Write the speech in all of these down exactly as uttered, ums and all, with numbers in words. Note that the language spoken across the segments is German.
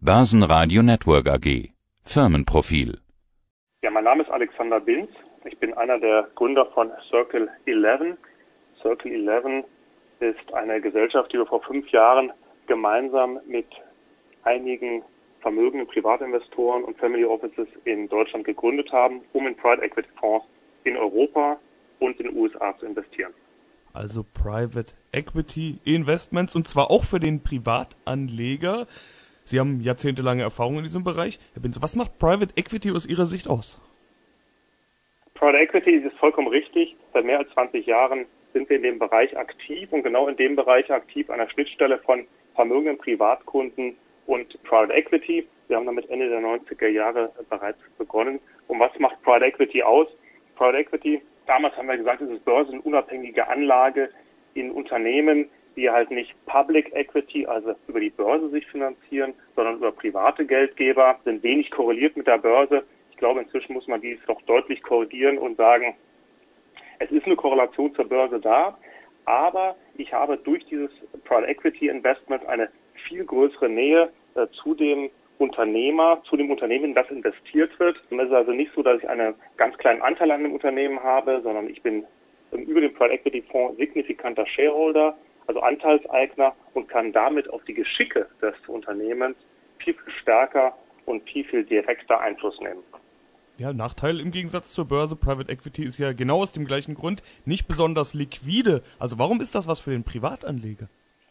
Börsenradio Network A G. Firmenprofil. Ja, mein Name ist Alexander Binz. Ich bin einer der Gründer von Circle elf. Circle elf ist eine Gesellschaft, die wir vor fünf Jahren gemeinsam mit einigen vermögenden Privatinvestoren und Family Offices in Deutschland gegründet haben, um in Private Equity Fonds in Europa und in den U S A zu investieren. Also Private Equity Investments, und zwar auch für den Privatanleger. Sie haben jahrzehntelange Erfahrung in diesem Bereich. Herr Binz, was macht Private Equity aus Ihrer Sicht aus? Private Equity ist vollkommen richtig. Seit mehr als zwanzig Jahren sind wir in dem Bereich aktiv und genau in dem Bereich aktiv an der Schnittstelle von vermögenden Privatkunden und Private Equity. Wir haben damit Ende der neunziger Jahre bereits begonnen. Und was macht Private Equity aus? Private Equity, damals haben wir gesagt, es ist börsenunabhängige Anlage in Unternehmen, die halt nicht Public Equity, also über die Börse sich finanzieren, sondern über private Geldgeber, sind wenig korreliert mit der Börse. Ich glaube, inzwischen muss man dies doch deutlich korrigieren und sagen, es ist eine Korrelation zur Börse da, aber ich habe durch dieses Private Equity Investment eine viel größere Nähe äh, zu dem Unternehmer, zu dem Unternehmen, in das investiert wird. Es ist also nicht so, dass ich einen ganz kleinen Anteil an dem Unternehmen habe, sondern ich bin ähm, über den Private Equity Fonds signifikanter Shareholder, also Anteilseigner, und kann damit auf die Geschicke des Unternehmens viel, viel stärker und viel, viel direkter Einfluss nehmen. Ja, Nachteil im Gegensatz zur Börse, Private Equity ist ja genau aus dem gleichen Grund nicht besonders liquide. Also warum ist das was für den Privatanleger?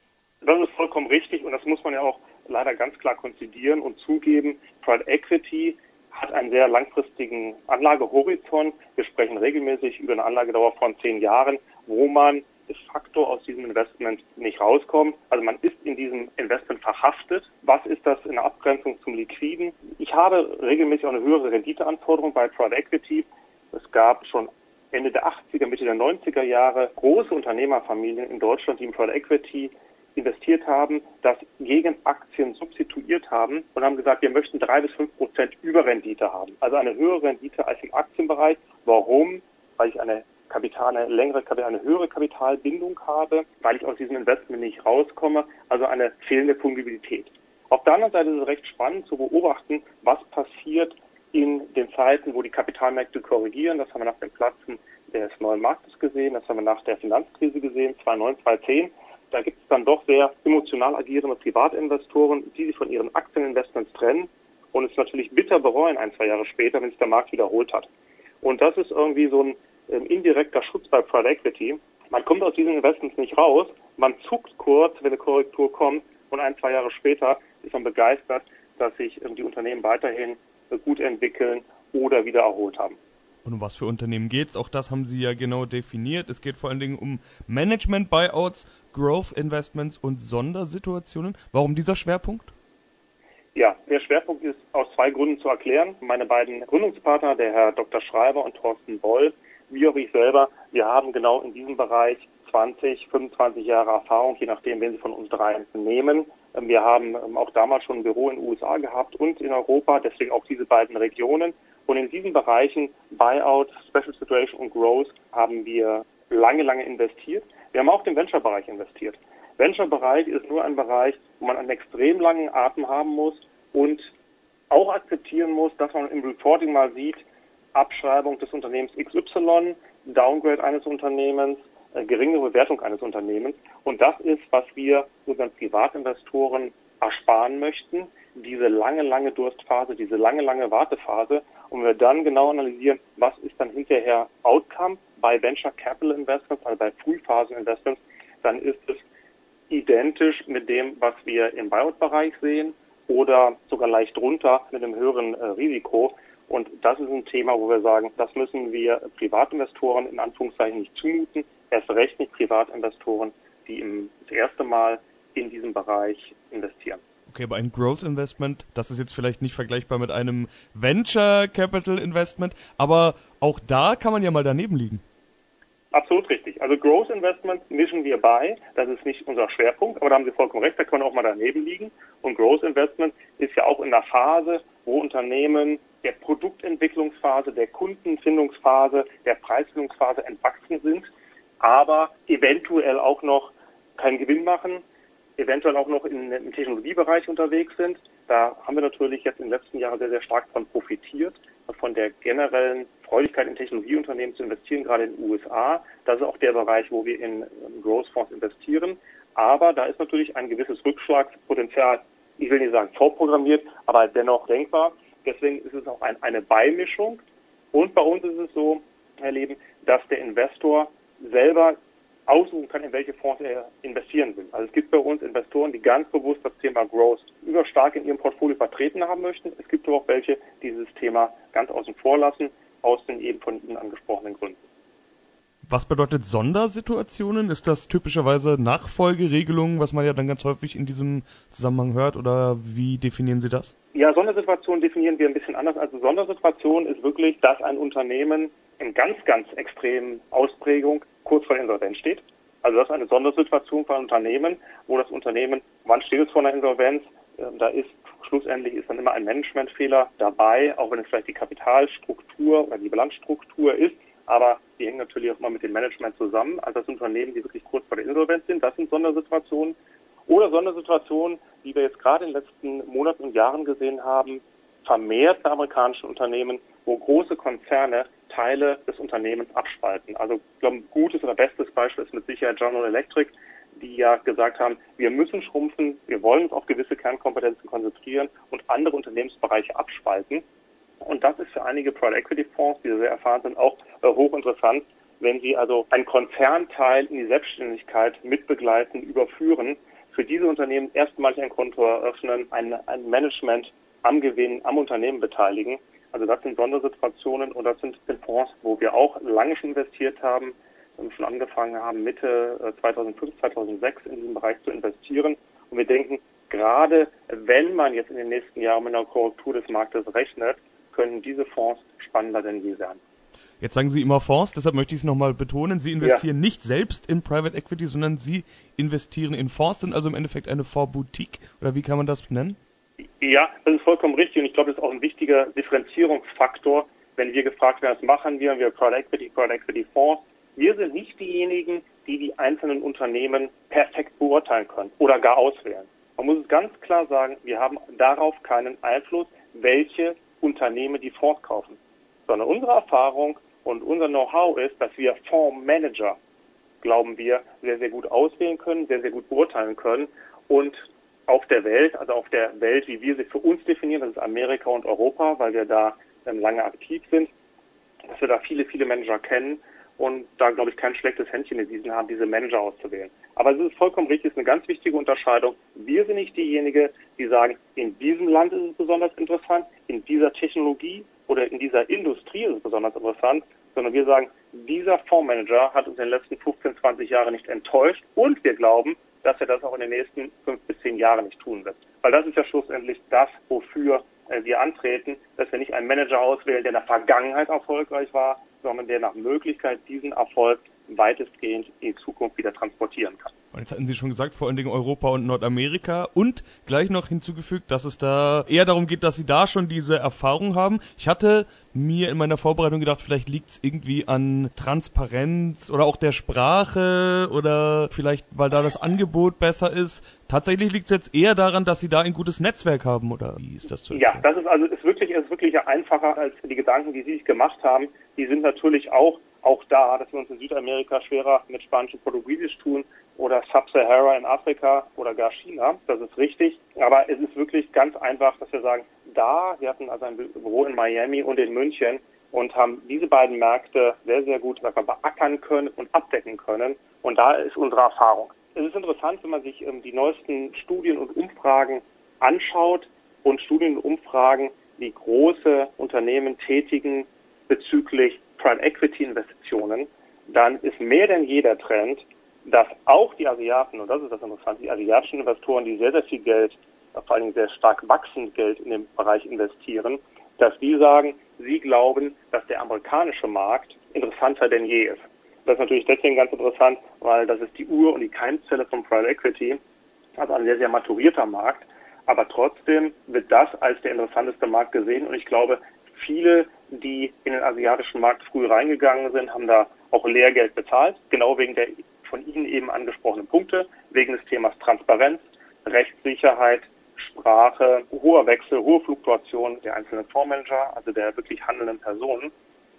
Das ist vollkommen richtig und das muss man ja auch leider ganz klar konzidieren und zugeben. Private Equity hat einen sehr langfristigen Anlagehorizont. Wir sprechen regelmäßig über eine Anlagedauer von zehn Jahren, wo man de facto aus diesem Investment nicht rauskommt. Also man ist in diesem Investment verhaftet. Was ist das in der Abgrenzung zum Liquiden? Ich habe regelmäßig auch eine höhere Renditeanforderung bei Private Equity. Es gab schon Ende der achtziger, Mitte der neunziger Jahre große Unternehmerfamilien in Deutschland, die in Private Equity investiert haben, das gegen Aktien substituiert haben und haben gesagt, wir möchten drei bis fünf Prozent Überrendite haben. Also eine höhere Rendite als im Aktienbereich. Warum? Weil ich eine Kapital, eine längere, eine höhere Kapitalbindung habe, weil ich aus diesem Investment nicht rauskomme, also eine fehlende Fungibilität. Auf der anderen Seite ist es recht spannend zu beobachten, was passiert in den Zeiten, wo die Kapitalmärkte korrigieren. Das haben wir nach dem Platzen des neuen Marktes gesehen, das haben wir nach der Finanzkrise gesehen, zweitausendneun, zweitausendzehn. Da gibt es dann doch sehr emotional agierende Privatinvestoren, die sich von ihren Aktieninvestments trennen und es natürlich bitter bereuen ein, zwei Jahre später, wenn sich der Markt wiederholt hat. Und das ist irgendwie so ein ähm, indirekter Schutz bei Private Equity. Man kommt aus diesen Investments nicht raus, man zuckt kurz, wenn eine Korrektur kommt und ein, zwei Jahre später ist man begeistert, dass sich ähm, die Unternehmen weiterhin äh, gut entwickeln oder wieder erholt haben. Und um was für Unternehmen geht's? Auch das haben Sie ja genau definiert. Es geht vor allen Dingen um Management-Buyouts, Growth-Investments und Sondersituationen. Warum dieser Schwerpunkt? Ja, der Schwerpunkt ist aus zwei Gründen zu erklären. Meine beiden Gründungspartner, der Herr Doktor Schreiber und Thorsten Boll, wie auch ich selber, wir haben genau in diesem Bereich zwanzig, fünfundzwanzig Jahre Erfahrung, je nachdem, wen Sie von uns dreien nehmen. Wir haben auch damals schon ein Büro in den U S A gehabt und in Europa, deswegen auch diese beiden Regionen. Und in diesen Bereichen Buyout, Special Situation und Growth haben wir lange, lange investiert. Wir haben auch im Venture-Bereich investiert. Venture-Bereich ist nur ein Bereich, wo man einen extrem langen Atem haben muss und auch akzeptieren muss, dass man im Reporting mal sieht, Abschreibung des Unternehmens X Y, Downgrade eines Unternehmens, äh, geringe Bewertung eines Unternehmens. Und das ist, was wir unseren Privatinvestoren ersparen möchten, diese lange, lange Durstphase, diese lange, lange Wartephase. Und wir dann genau analysieren, was ist dann hinterher Outcome bei Venture Capital Investments, also bei Frühphasen-Investments, dann ist es identisch mit dem, was wir im Buyout-Bereich sehen oder sogar leicht drunter mit einem höheren äh, Risiko. Und das ist ein Thema, wo wir sagen, das müssen wir Privatinvestoren in Anführungszeichen nicht zumuten, erst recht nicht Privatinvestoren, die im, das erste Mal in diesem Bereich investieren. Okay, aber ein Growth Investment, das ist jetzt vielleicht nicht vergleichbar mit einem Venture Capital Investment, aber auch da kann man ja mal daneben liegen. Absolut richtig. Also Growth Investments mischen wir bei. Das ist nicht unser Schwerpunkt, aber da haben Sie vollkommen recht, da können wir auch mal daneben liegen. Und Growth Investment ist ja auch in der Phase, wo Unternehmen der Produktentwicklungsphase, der Kundenfindungsphase, der Preisfindungsphase entwachsen sind, aber eventuell auch noch keinen Gewinn machen, eventuell auch noch in, im Technologiebereich unterwegs sind. Da haben wir natürlich jetzt in den letzten Jahren sehr, sehr stark von profitiert, von der generellen Freudigkeit in Technologieunternehmen zu investieren, gerade in den U S A. Das ist auch der Bereich, wo wir in Growth-Fonds investieren. Aber da ist natürlich ein gewisses Rückschlagspotenzial, ich will nicht sagen vorprogrammiert, aber dennoch denkbar. Deswegen ist es auch ein, eine Beimischung. Und bei uns ist es so, Herr Leben, dass der Investor selber aussuchen kann, in welche Fonds er investieren will. Also es gibt bei uns Investoren, die ganz bewusst das Thema Growth überstark in ihrem Portfolio vertreten haben möchten. Es gibt aber auch welche, die dieses Thema ganz außen vor lassen, aus den eben von Ihnen angesprochenen Gründen. Was bedeutet Sondersituationen? Ist das typischerweise Nachfolgeregelungen, was man ja dann ganz häufig in diesem Zusammenhang hört, oder wie definieren Sie das? Ja, Sondersituationen definieren wir ein bisschen anders. Also Sondersituation ist wirklich, dass ein Unternehmen in ganz, ganz extremen Ausprägung kurz vor der Insolvenz steht. Also das ist eine Sondersituation für ein Unternehmen, wo das Unternehmen, wann steht es vor einer Insolvenz? Da ist schlussendlich ist dann immer ein Managementfehler dabei, auch wenn es vielleicht die Kapitalstruktur oder die Bilanzstruktur ist. Aber die hängen natürlich auch immer mit dem Management zusammen. Also das Unternehmen, die wirklich kurz vor der Insolvenz sind, das sind Sondersituationen. Oder Sondersituationen, die wir jetzt gerade in den letzten Monaten und Jahren gesehen haben, vermehrt bei amerikanischen Unternehmen, wo große Konzerne Teile des Unternehmens abspalten. Also ich glaube, ein gutes oder bestes Beispiel ist mit Sicherheit General Electric, die ja gesagt haben, wir müssen schrumpfen, wir wollen uns auf gewisse Kernkompetenzen konzentrieren und andere Unternehmensbereiche abspalten. Und das ist für einige Private Equity Fonds, die sehr erfahren sind, auch äh, hochinteressant, wenn sie also einen Konzernteil in die Selbstständigkeit mitbegleiten, überführen, für diese Unternehmen erstmalig ein Konto eröffnen, ein, ein Management am Gewinn, am Unternehmen beteiligen. Also das sind Sondersituationen und das sind Fonds, wo wir auch lange schon investiert haben, schon angefangen haben, Mitte zweitausendfünf, zweitausendsechs in diesem Bereich zu investieren. Und wir denken, gerade wenn man jetzt in den nächsten Jahren mit einer Korrektur des Marktes rechnet, können diese Fonds spannender denn je sein. Jetzt sagen Sie immer Fonds, deshalb möchte ich es nochmal betonen. Sie investieren ja nicht selbst in Private Equity, sondern Sie investieren in Fonds, sind also im Endeffekt eine Fondsboutique, oder wie kann man das nennen? Ja, das ist vollkommen richtig und ich glaube, das ist auch ein wichtiger Differenzierungsfaktor, wenn wir gefragt werden, was machen wir, wir Private Equity, Private Equity Fonds. Wir sind nicht diejenigen, die die einzelnen Unternehmen perfekt beurteilen können oder gar auswählen. Man muss es ganz klar sagen, wir haben darauf keinen Einfluss, welche Unternehmen die Fonds kaufen, sondern unsere Erfahrung und unser Know-how ist, dass wir Fondsmanager, glauben wir, sehr, sehr gut auswählen können, sehr, sehr gut beurteilen können und auf der Welt, also auf der Welt, wie wir sie für uns definieren, das ist Amerika und Europa, weil wir da ähm, lange aktiv sind, dass wir da viele, viele Manager kennen und da, glaube ich, kein schlechtes Händchen bewiesen haben, diese Manager auszuwählen. Aber es ist vollkommen richtig, es ist eine ganz wichtige Unterscheidung. Wir sind nicht diejenigen, die sagen, in diesem Land ist es besonders interessant, in dieser Technologie oder in dieser Industrie ist es besonders interessant, sondern wir sagen, dieser Fondsmanager hat uns in den letzten fünfzehn, zwanzig Jahren nicht enttäuscht und wir glauben, dass er das auch in den nächsten fünf bis zehn Jahren nicht tun wird. Weil das ist ja schlussendlich das, wofür äh, wir antreten, dass wir nicht einen Manager auswählen, der in der Vergangenheit erfolgreich war, sondern der nach Möglichkeit diesen Erfolg weitestgehend in Zukunft wieder transportieren kann. Jetzt hatten Sie schon gesagt, vor allen Dingen Europa und Nordamerika und gleich noch hinzugefügt, dass es da eher darum geht, dass Sie da schon diese Erfahrung haben. Ich hatte mir in meiner Vorbereitung gedacht, vielleicht liegt es irgendwie an Transparenz oder auch der Sprache oder vielleicht, weil da das Angebot besser ist. Tatsächlich liegt es jetzt eher daran, dass Sie da ein gutes Netzwerk haben, oder wie ist das zu erklären? Ja, das ist also ist wirklich, ist wirklich einfacher als die Gedanken, die Sie sich gemacht haben. Die sind natürlich auch auch da, dass wir uns in Südamerika schwerer mit Spanisch und Portugiesisch tun oder Sub-Sahara in Afrika oder gar China. Das ist richtig. Aber es ist wirklich ganz einfach, dass wir sagen, da, wir hatten also ein Büro in Miami und in München und haben diese beiden Märkte sehr, sehr gut beackern können und abdecken können. Und da ist unsere Erfahrung. Es ist interessant, wenn man sich ähm, die neuesten Studien und Umfragen anschaut und Studien und Umfragen, die große Unternehmen tätigen bezüglich Private Equity Investitionen, dann ist mehr denn je der Trend, dass auch die Asiaten, und das ist das Interessante, die asiatischen Investoren, die sehr, sehr viel Geld, vor allen Dingen sehr stark wachsend Geld in den Bereich investieren, dass die sagen, sie glauben, dass der amerikanische Markt interessanter denn je ist. Das ist natürlich deswegen ganz interessant, weil das ist die Ur- und die Keimzelle von Private Equity, also ein sehr, sehr maturierter Markt, aber trotzdem wird das als der interessanteste Markt gesehen und ich glaube, viele, die in den asiatischen Markt früh reingegangen sind, haben da auch Lehrgeld bezahlt, genau wegen der von Ihnen eben angesprochenen Punkte, wegen des Themas Transparenz, Rechtssicherheit, Mitsprache, hoher Wechsel, hohe Fluktuation der einzelnen Fondsmanager, also der wirklich handelnden Personen,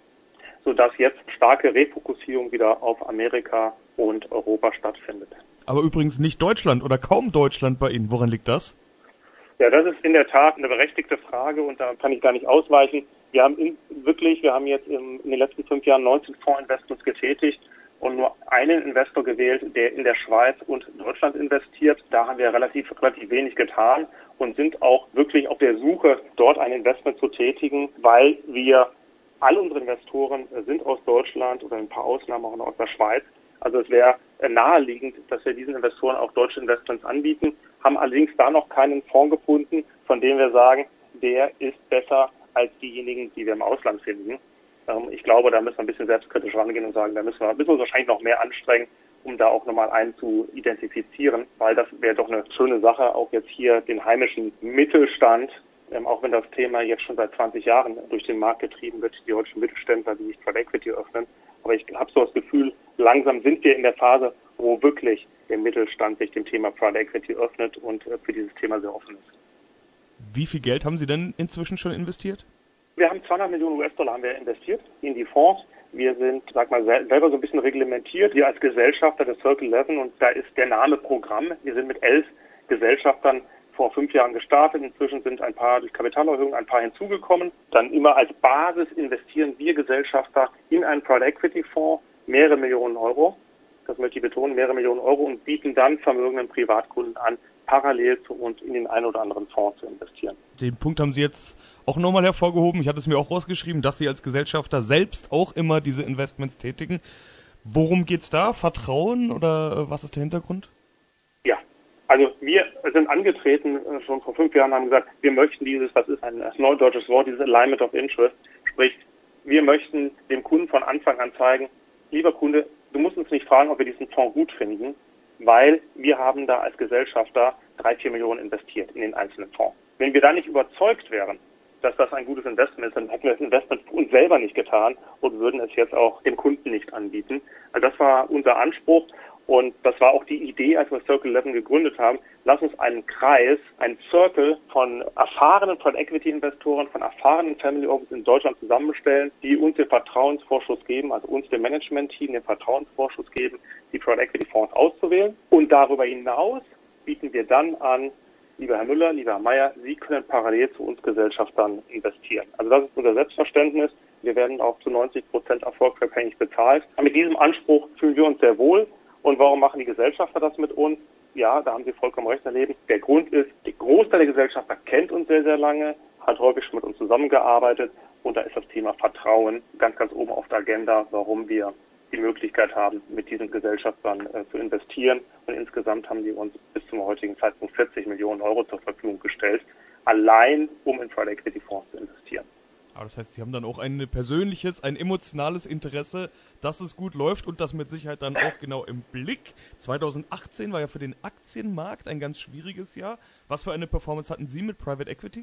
sodass jetzt starke Refokussierung wieder auf Amerika und Europa stattfindet. Aber übrigens nicht Deutschland oder kaum Deutschland bei Ihnen. Woran liegt das? Ja, das ist in der Tat eine berechtigte Frage und da kann ich gar nicht ausweichen. Wir haben in, wirklich, wir haben jetzt im, in den letzten fünf Jahren neunzehn Fondsinvestments getätigt und nur einen Investor gewählt, der in der Schweiz und Deutschland investiert. Da haben wir relativ, relativ wenig getan und sind auch wirklich auf der Suche, dort ein Investment zu tätigen, weil wir, alle unsere Investoren sind aus Deutschland oder ein paar Ausnahmen auch noch aus der Schweiz. Also es wäre naheliegend, dass wir diesen Investoren auch deutsche Investments anbieten, haben allerdings da noch keinen Fonds gefunden, von dem wir sagen, der ist besser als diejenigen, die wir im Ausland finden. Ich glaube, da müssen wir ein bisschen selbstkritisch rangehen und sagen, da müssen wir, müssen wir uns wahrscheinlich noch mehr anstrengen, um da auch nochmal einen zu identifizieren, weil das wäre doch eine schöne Sache, auch jetzt hier den heimischen Mittelstand, ähm, auch wenn das Thema jetzt schon seit zwanzig Jahren durch den Markt getrieben wird, die deutschen Mittelständler, die sich Private Equity öffnen. Aber ich habe so das Gefühl, langsam sind wir in der Phase, wo wirklich der Mittelstand sich dem Thema Private Equity öffnet und äh, für dieses Thema sehr offen ist. Wie viel Geld haben Sie denn inzwischen schon investiert? Wir haben zweihundert Millionen U S-Dollar haben wir investiert in die Fonds. Wir sind, sag mal, selber so ein bisschen reglementiert. Wir als Gesellschafter des Circle elf und da ist der Name Programm. Wir sind mit elf Gesellschaftern vor fünf Jahren gestartet. Inzwischen sind ein paar durch Kapitalerhöhung ein paar hinzugekommen. Dann immer als Basis investieren wir Gesellschafter in einen Private Equity Fonds mehrere Millionen Euro. Das möchte ich betonen, mehrere Millionen Euro und bieten dann vermögenden Privatkunden an, parallel zu uns in den einen oder anderen Fonds zu investieren. Den Punkt haben Sie jetzt auch nochmal hervorgehoben. Ich hatte es mir auch rausgeschrieben, dass Sie als Gesellschafter selbst auch immer diese Investments tätigen. Worum geht's da? Vertrauen oder was ist der Hintergrund? Ja, also wir sind angetreten schon vor fünf Jahren, haben gesagt, wir möchten dieses, das ist ein neudeutsches Wort, dieses Alignment of Interest, sprich, wir möchten dem Kunden von Anfang an zeigen, lieber Kunde, du musst uns nicht fragen, ob wir diesen Fonds gut finden, weil wir haben da als Gesellschafter drei, vier Millionen investiert in den einzelnen Fonds. Wenn wir da nicht überzeugt wären, dass das ein gutes Investment ist, dann hätten wir das Investment für uns selber nicht getan und würden es jetzt auch dem Kunden nicht anbieten. Also das war unser Anspruch und das war auch die Idee, als wir Circle elf gegründet haben. Lass uns einen Kreis, einen Circle von erfahrenen Private Equity Investoren, von erfahrenen Family Office in Deutschland zusammenstellen, die uns den Vertrauensvorschuss geben, also uns dem Management-Team den Vertrauensvorschuss geben, die Private Equity Fonds auszuwählen. Und darüber hinaus bieten wir dann an, lieber Herr Müller, lieber Herr Meier, Sie können parallel zu uns Gesellschaftern investieren. Also das ist unser Selbstverständnis. Wir werden auch zu neunzig Prozent erfolgsabhängig bezahlt. Mit diesem Anspruch fühlen wir uns sehr wohl. Und warum machen die Gesellschafter das mit uns? Ja, da haben Sie vollkommen recht erleben. Der Grund ist, der Großteil der Gesellschafter kennt uns sehr, sehr lange, hat häufig schon mit uns zusammengearbeitet. Und da ist das Thema Vertrauen ganz, ganz oben auf der Agenda, warum wir die Möglichkeit haben, mit diesen Gesellschaftern äh, zu investieren. Und insgesamt haben die uns bis zum heutigen Zeitpunkt vierzig Millionen Euro zur Verfügung gestellt, allein um in Private Equity Fonds zu investieren. Aber das heißt, Sie haben dann auch ein persönliches, ein emotionales Interesse, dass es gut läuft und das mit Sicherheit dann auch genau im Blick. zwanzig achtzehn war ja für den Aktienmarkt ein ganz schwieriges Jahr. Was für eine Performance hatten Sie mit Private Equity?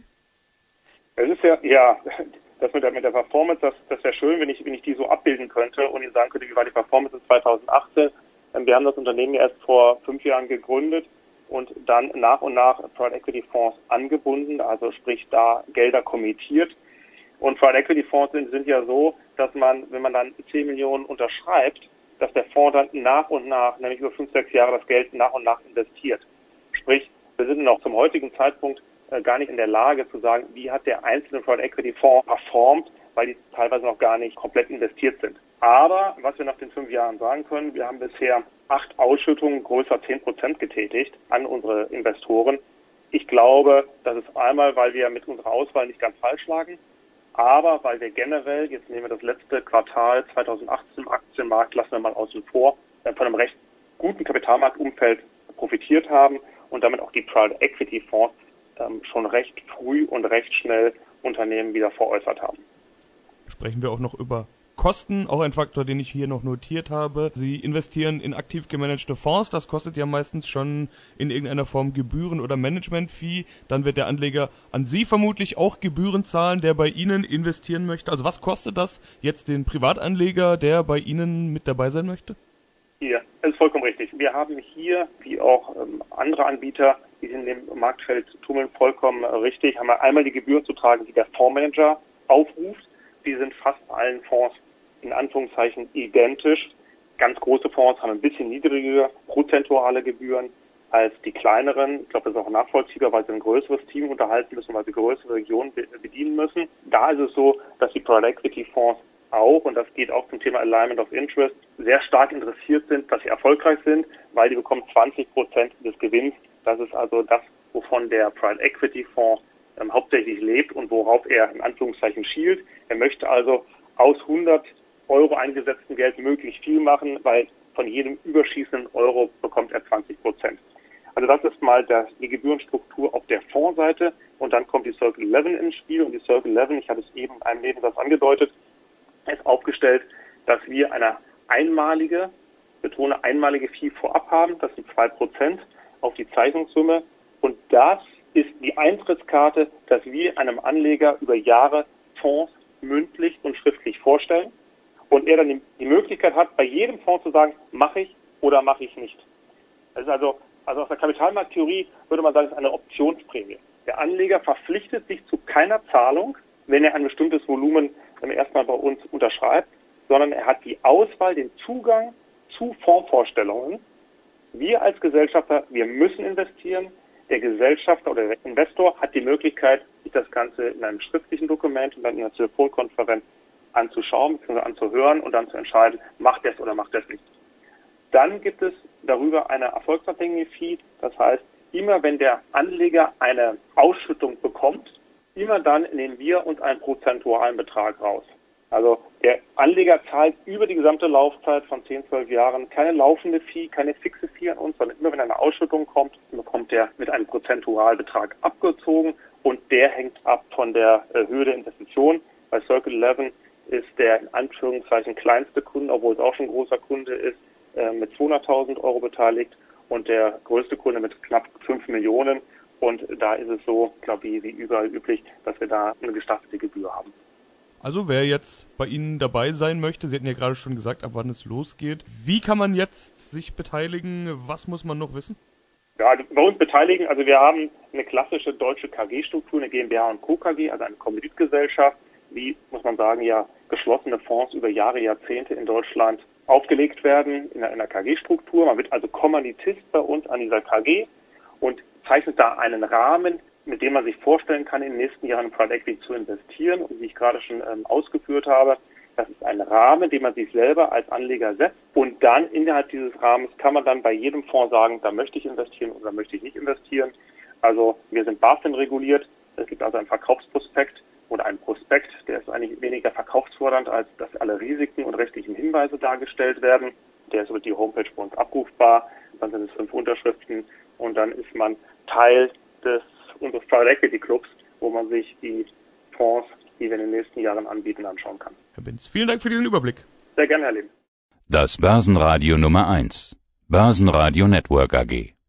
Es ist ja, ja, das mit der, mit der Performance, das, das wäre schön, wenn ich, wenn ich die so abbilden könnte und Ihnen sagen könnte, wie war die Performance in zwanzig achtzehn. Wir haben das Unternehmen ja erst vor fünf Jahren gegründet und dann nach und nach Private Equity Fonds angebunden, also sprich da Gelder kommittiert. Und Private Equity Fonds sind, sind ja so, dass man, wenn man dann zehn Millionen unterschreibt, dass der Fonds dann nach und nach, nämlich über fünf, sechs Jahre, das Geld nach und nach investiert. Sprich, wir sind noch zum heutigen Zeitpunkt äh, gar nicht in der Lage zu sagen, wie hat der einzelne Private Equity Fonds performt, weil die teilweise noch gar nicht komplett investiert sind. Aber was wir nach den fünf Jahren sagen können, wir haben bisher acht Ausschüttungen größer zehn Prozent getätigt an unsere Investoren. Ich glaube, das ist einmal, weil wir mit unserer Auswahl nicht ganz falsch lagen, aber weil wir generell, jetzt nehmen wir das letzte Quartal zwanzig achtzehn im Aktienmarkt, lassen wir mal außen vor, von einem recht guten Kapitalmarktumfeld profitiert haben und damit auch die Private Equity Fonds ähm, schon recht früh und recht schnell Unternehmen wieder veräußert haben. Sprechen wir auch noch über Kosten, auch ein Faktor, den ich hier noch notiert habe. Sie investieren in aktiv gemanagte Fonds, das kostet ja meistens schon in irgendeiner Form Gebühren oder Management-Fee. Dann wird der Anleger an Sie vermutlich auch Gebühren zahlen, der bei Ihnen investieren möchte. Also was kostet das jetzt den Privatanleger, der bei Ihnen mit dabei sein möchte? Ja, das ist vollkommen richtig. Wir haben hier, wie auch ähm, andere Anbieter, die in dem Marktfeld tummeln, vollkommen richtig, haben wir einmal die Gebühren zu tragen, die der Fondsmanager aufruft. Die sind fast allen Fonds in Anführungszeichen identisch. Ganz große Fonds haben ein bisschen niedrigere prozentuale Gebühren als die kleineren. Ich glaube, das ist auch nachvollziehbar, weil sie ein größeres Team unterhalten müssen, weil sie größere Regionen bedienen müssen. Da ist es so, dass die Private Equity Fonds auch, und das geht auch zum Thema Alignment of Interest, sehr stark interessiert sind, dass sie erfolgreich sind, weil die bekommen zwanzig Prozent des Gewinns. Das ist also das, wovon der Private Equity Fonds ähm, hauptsächlich lebt und worauf er in Anführungszeichen schielt. Er möchte also aus hundert Euro eingesetzten Geld möglichst viel machen, weil von jedem überschießenden Euro bekommt er zwanzig Prozent. Also das ist mal das, die Gebührenstruktur auf der Fondsseite, und dann kommt die Circle elf ins Spiel, und die Circle elf, ich hatte es eben in einem Nebensatz angedeutet, ist aufgestellt, dass wir eine einmalige, betone einmalige Fee vorab haben, das sind zwei Prozent auf die Zeichnungssumme, und das ist die Eintrittskarte, dass wir einem Anleger über Jahre Fonds mündlich und schriftlich vorstellen und er dann die Möglichkeit hat, bei jedem Fonds zu sagen, mache ich oder mache ich nicht. Das ist also, also aus der Kapitalmarkttheorie würde man sagen, es ist eine Optionsprämie. Der Anleger verpflichtet sich zu keiner Zahlung, wenn er ein bestimmtes Volumen erstmal bei uns unterschreibt, sondern er hat die Auswahl, den Zugang zu Fondsvorstellungen. Wir als Gesellschafter, wir müssen investieren. Der Gesellschafter oder der Investor hat die Möglichkeit, sich das Ganze in einem schriftlichen Dokument und dann in einer Telefonkonferenz anzuschauen bzw. anzuhören und dann zu entscheiden, macht er es oder macht er es nicht. Dann gibt es darüber eine erfolgsabhängige Fee. Das heißt, immer wenn der Anleger eine Ausschüttung bekommt, immer dann nehmen wir uns einen prozentualen Betrag raus. Also der Anleger zahlt über die gesamte Laufzeit von zehn, zwölf Jahren keine laufende Fee, keine fixe Fee an uns, sondern immer wenn eine Ausschüttung kommt, bekommt er mit einem Prozentualbetrag abgezogen, und der hängt ab von der Höhe der Investition. Bei Circle elf ist der in Anführungszeichen kleinste Kunde, obwohl es auch schon ein großer Kunde ist, mit zweihunderttausend Euro beteiligt, und der größte Kunde mit knapp fünf Millionen. Und da ist es so, glaube ich, wie überall üblich, dass wir da eine gestaffelte Gebühr haben. Also wer jetzt bei Ihnen dabei sein möchte, Sie hatten ja gerade schon gesagt, ab wann es losgeht. Wie kann man jetzt sich beteiligen? Was muss man noch wissen? Ja, bei uns beteiligen, also wir haben eine klassische deutsche K G-Struktur, eine GmbH und Co. K G, also eine Kommanditgesellschaft, wie, muss man sagen, ja geschlossene Fonds über Jahre, Jahrzehnte in Deutschland aufgelegt werden in einer K G-Struktur. Man wird also Kommanditist bei uns an dieser K G und zeichnet da einen Rahmen, mit dem man sich vorstellen kann, in den nächsten Jahren in Private Equity zu investieren. Und wie ich gerade schon ähm, ausgeführt habe, das ist ein Rahmen, den man sich selber als Anleger setzt. Und dann innerhalb dieses Rahmens kann man dann bei jedem Fonds sagen, da möchte ich investieren oder da möchte ich nicht investieren. Also wir sind BaFin reguliert. Es gibt also einen Verkaufsprospekt oder einen Prospekt, der ist eigentlich weniger verkaufsfordernd, als dass alle Risiken und rechtlichen Hinweise dargestellt werden. Der ist über die Homepage bei uns abrufbar. Dann sind es fünf Unterschriften und dann ist man Teil des unseres Private Equity Clubs, wo man sich die Fonds, die wir in den nächsten Jahren anbieten, anschauen kann. Herr Binz, vielen Dank für diesen Überblick. Sehr gerne, Herr Lehmann. Das Börsenradio Nummer eins. Börsenradio Network A G.